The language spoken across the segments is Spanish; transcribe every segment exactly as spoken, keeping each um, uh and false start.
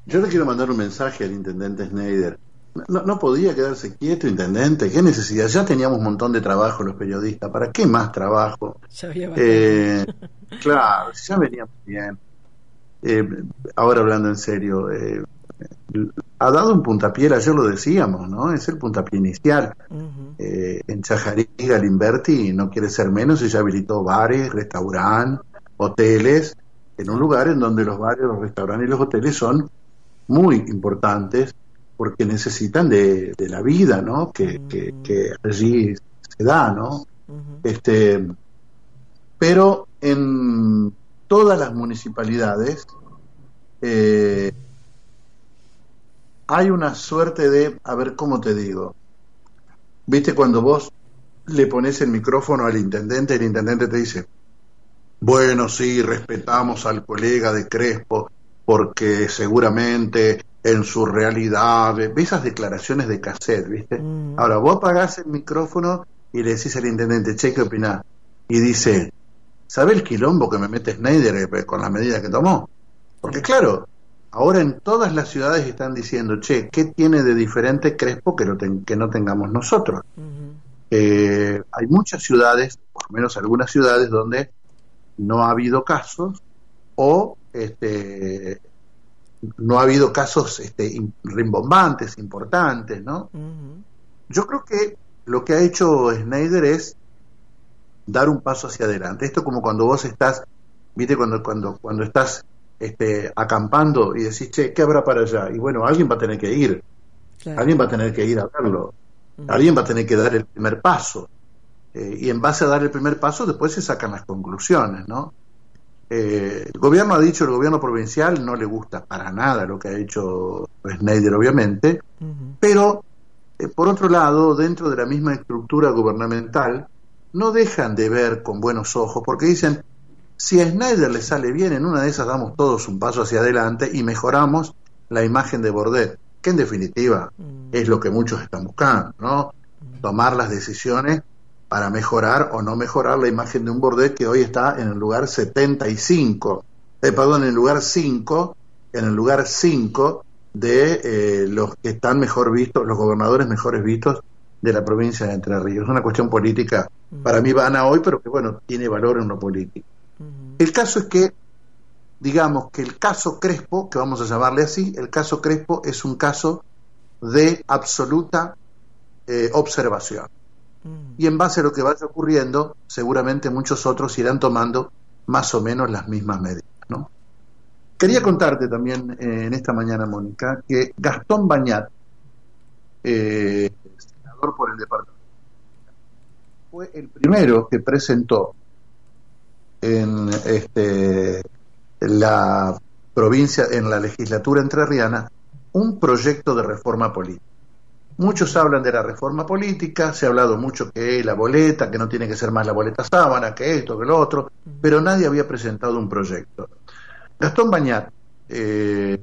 Yo le quiero mandar un mensaje al intendente Schneider. No, no podía quedarse quieto, intendente. ¿Qué necesidad? Ya teníamos un montón de trabajo los periodistas. ¿Para qué más trabajo? Ya había bastante. Eh, claro, si ya veníamos bien. Eh, ahora hablando en serio, eh, ha dado un puntapié, ayer lo decíamos, ¿no? Es el puntapié inicial. Ujú. Eh, en Chajarí, Galimberti no quiere ser menos y ya habilitó bares, restaurantes, hoteles, en un Claro. lugar en donde los bares, los restaurantes y los hoteles son muy importantes porque necesitan de, de la vida, ¿no? Que, que, Ujú. que allí se da, ¿no? Ujú. Este, pero en todas las municipalidades eh, hay una suerte de, a ver cómo te digo, viste cuando vos le pones el micrófono al intendente, el intendente te dice, bueno, sí, respetamos al colega de Crespo porque seguramente en su realidad, ve esas declaraciones de cassette, ¿viste? Ujú. Ahora, vos apagás el micrófono y le decís al intendente, che, ¿qué opinás? Y dice, ¿sabe el quilombo que me mete Schneider eh, con la medida que tomó? Porque Claro. claro, ahora en todas las ciudades están diciendo, che, ¿qué tiene de diferente Crespo que, lo ten- que no tengamos nosotros? Ujú. Eh, hay muchas ciudades, por lo menos algunas ciudades, donde no ha habido casos o este, no ha habido casos este, in- rimbombantes, importantes, ¿no? Ujú. Yo creo que lo que ha hecho Schneider es dar un paso hacia adelante. Esto como cuando vos estás, viste, cuando, cuando, cuando estás este, acampando y decís, che, ¿qué habrá para allá? Y bueno, alguien va a tener que ir, Claro. alguien va a tener que ir a verlo, Ujú. alguien va a tener que dar el primer paso. Eh, y en base a dar el primer paso, después se sacan las conclusiones, ¿no? Eh, el gobierno ha dicho, el gobierno provincial no le gusta para nada lo que ha hecho Schneider, obviamente, Ujú. pero eh, por otro lado, dentro de la misma estructura gubernamental, no dejan de ver con buenos ojos, porque dicen, si a Schneider le sale bien, en una de esas damos todos un paso hacia adelante y mejoramos la imagen de Bordet, que en definitiva es lo Ujú. que muchos están buscando, ¿no? Tomar las decisiones para mejorar o no mejorar la imagen de un Bordet que hoy está en el lugar setenta y cinco, eh, perdón, en el lugar cinco, en el lugar cinco de eh, los que están mejor vistos, los gobernadores mejores vistos de la provincia de Entre Ríos. Es una cuestión política, para Ujú. mí vana hoy, pero que bueno, tiene valor en lo político. Ujú. El caso es que, digamos que el caso Crespo, que vamos a llamarle así, el caso Crespo es un caso de absoluta eh, observación. Ujú. Y en base a lo que vaya ocurriendo, seguramente muchos otros irán tomando más o menos las mismas medidas, ¿no? Quería Ujú. contarte también eh, en esta mañana, Mónica, que Gastón Bañat, eh, senador por el departamento, fue el primero que presentó en este, la provincia, en la legislatura entrerriana, un proyecto de reforma política. Muchos Ujú. hablan de la reforma política, se ha hablado mucho que la boleta, que no tiene que ser más la boleta sábana, que esto, que lo otro, Ujú. pero nadie había presentado un proyecto. Gastón Bañat, eh,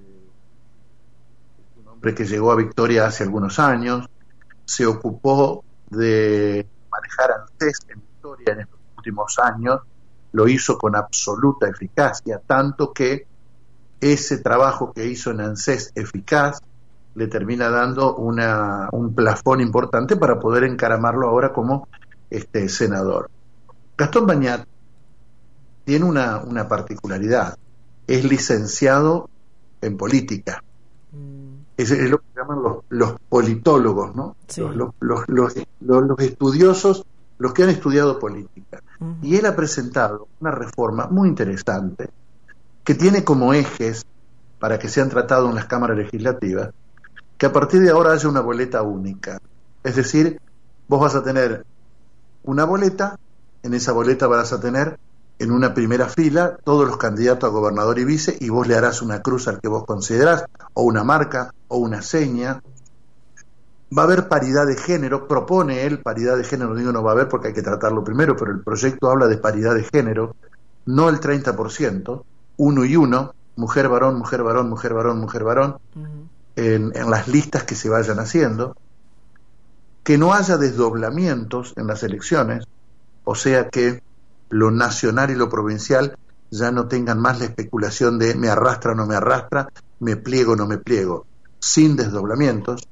un hombre que llegó a Victoria hace algunos años, se ocupó de manejar ANSES en Victoria en estos últimos años, lo hizo con absoluta eficacia, tanto que ese trabajo que hizo en ANSES eficaz le termina dando una, un plafón importante para poder encaramarlo ahora como este senador. Gastón Bañat tiene una, una particularidad, es licenciado en política, Mm. es, es lo que llaman los, los politólogos, ¿no? Los, Sí. los, los, los, los, los estudiosos, los que han estudiado política. Y Ujú. él ha presentado una reforma muy interesante que tiene como ejes, para que sean tratados en las cámaras legislativas, que a partir de ahora haya una boleta única. Es decir, vos vas a tener una boleta, en esa boleta vas a tener en una primera fila todos los candidatos a gobernador y vice, y vos le harás una cruz al que vos considerás, o una marca, o una seña. Va a haber paridad de género, propone él paridad de género, digo no va a haber porque hay que tratarlo primero, pero el proyecto habla de paridad de género, no el treinta por ciento, uno y uno, mujer, varón, mujer, varón, mujer, varón, mujer, varón, Ujú. en, en las listas que se vayan haciendo, que no haya desdoblamientos en las elecciones, o sea que lo nacional y lo provincial ya no tengan más la especulación de me arrastra o no me arrastra, me pliego o no me pliego, sin desdoblamientos,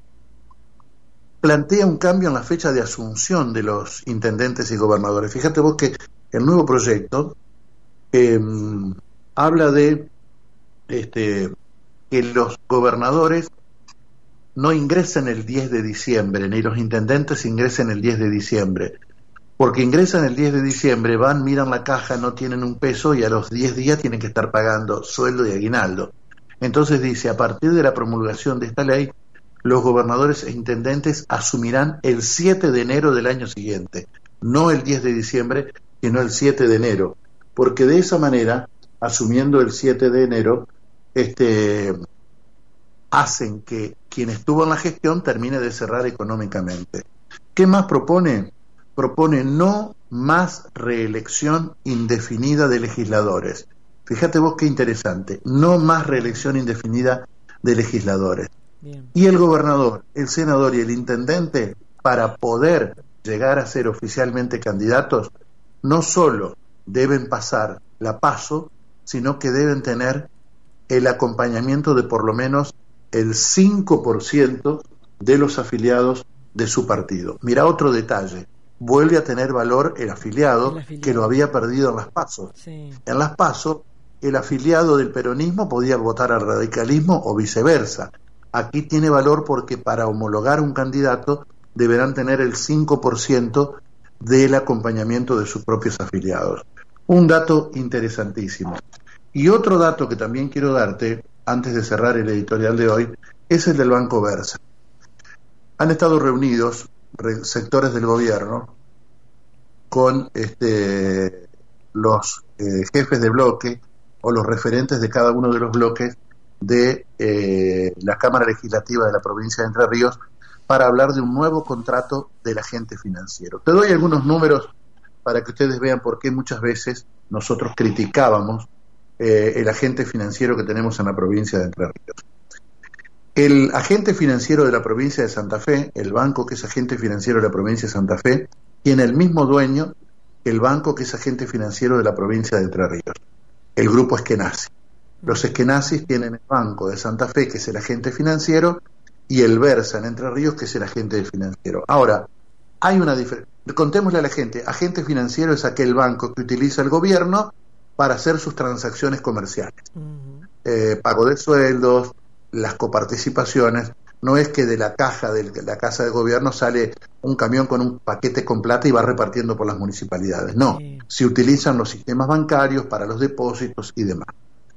plantea un cambio en la fecha de asunción de los intendentes y gobernadores. Fíjate vos que el nuevo proyecto eh, habla de este, que los gobernadores no ingresen el diez de diciembre, ni los intendentes ingresen el diez de diciembre, porque ingresan el diez de diciembre, van, miran la caja, no tienen un peso y a los diez días tienen que estar pagando sueldo y aguinaldo. Entonces dice, a partir de la promulgación de esta ley, los gobernadores e intendentes asumirán el siete de enero del año siguiente, no el diez de diciembre, sino el siete de enero, porque de esa manera, asumiendo el siete de enero, este, hacen que quien estuvo en la gestión termine de cerrar económicamente. ¿Qué más propone? Propone no más reelección indefinida de legisladores. Fíjate vos qué interesante, no más reelección indefinida de legisladores. Bien. Y el gobernador, el senador y el intendente, para poder llegar a ser oficialmente candidatos, no solo deben pasar la PASO, sino que deben tener el acompañamiento de por lo menos el cinco por ciento de los afiliados de su partido. Mira otro detalle, vuelve a tener valor el afiliado, el afiliado. que lo había perdido en las PASO. Sí. En las PASO, el afiliado del peronismo podía votar al radicalismo o viceversa. Aquí tiene valor porque para homologar un candidato deberán tener el cinco por ciento del acompañamiento de sus propios afiliados. Un dato interesantísimo. Y otro dato que también quiero darte, antes de cerrar el editorial de hoy, es el del Banco Versa. Han estado reunidos re, sectores del gobierno con este, los eh, jefes de bloque o los referentes de cada uno de los bloques de eh, la Cámara Legislativa de la provincia de Entre Ríos para hablar de un nuevo contrato del agente financiero. Te doy algunos números para que ustedes vean por qué muchas veces nosotros criticábamos eh, el agente financiero que tenemos en la provincia de Entre Ríos. El agente financiero de la provincia de Santa Fe, el banco que es agente financiero de la provincia de Santa Fe, tiene el mismo dueño que el banco que es agente financiero de la provincia de Entre Ríos, el grupo Eskenazi. Los esquenazis tienen el Banco de Santa Fe, que es el agente financiero, y el Versa en Entre Ríos, que es el agente financiero. Ahora, hay una diferencia. Contémosle a la gente, agente financiero es aquel banco que utiliza el gobierno para hacer sus transacciones comerciales. Uh-huh. Eh, pago de sueldos, las coparticipaciones. No es que de la caja de la casa de gobierno sale un camión con un paquete con plata y va repartiendo por las municipalidades. No, sí. Se utilizan los sistemas bancarios para los depósitos y demás.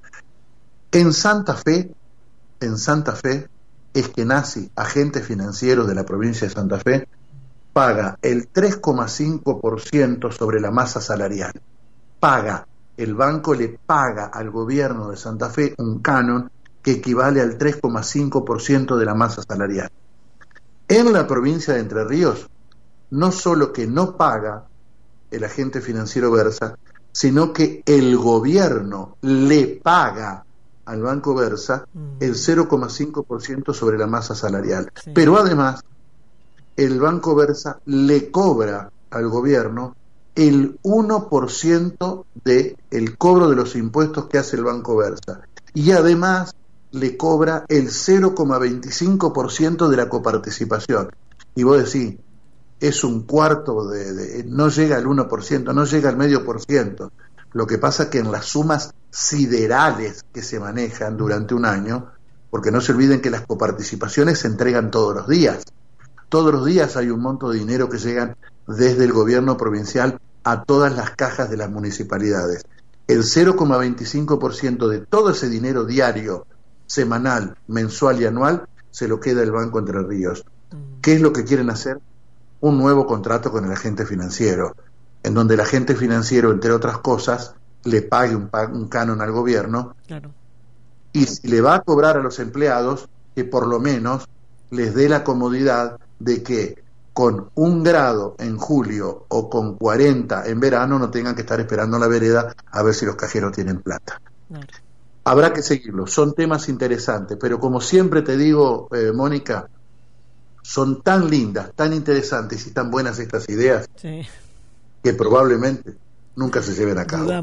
En Santa Fe, en Santa Fe, Eskenazi, agente financiero de la provincia de Santa Fe, paga el tres coma cinco por ciento sobre la masa salarial. Paga, el banco le paga al gobierno de Santa Fe un canon que equivale al tres coma cinco por ciento de la masa salarial. En la provincia de Entre Ríos, no solo que no paga el agente financiero Versa, sino que el gobierno le paga al Banco Versa el cero coma cinco por ciento sobre la masa salarial. Sí. Pero además, el Banco Versa le cobra al gobierno el uno por ciento del cobro de los impuestos que hace el Banco Versa. Y además le cobra el cero coma veinticinco por ciento de la coparticipación. Y vos decís, es un cuarto de, de... no llega al uno por ciento, no llega al medio por ciento. Lo que pasa que en las sumas siderales que se manejan durante un año, porque no se olviden que las coparticipaciones se entregan todos los días. Todos los días hay un monto de dinero que llegan desde el gobierno provincial a todas las cajas de las municipalidades. El cero coma veinticinco por ciento de todo ese dinero diario, semanal, mensual y anual se lo queda el Banco Entre Ríos. ¿Qué es lo que quieren hacer? Un nuevo contrato con el agente financiero, en donde el agente financiero, entre otras cosas, le pague un, un canon al gobierno, claro. Y si le va a cobrar a los empleados, que por lo menos les dé la comodidad de que con un grado en julio o con cuarenta en verano no tengan que estar esperando en la vereda a ver si los cajeros tienen plata. Claro. Habrá que seguirlo, son temas interesantes, pero como siempre te digo, eh, Mónica, son tan lindas, tan interesantes y tan buenas estas ideas, sí, que probablemente nunca se lleven a cabo.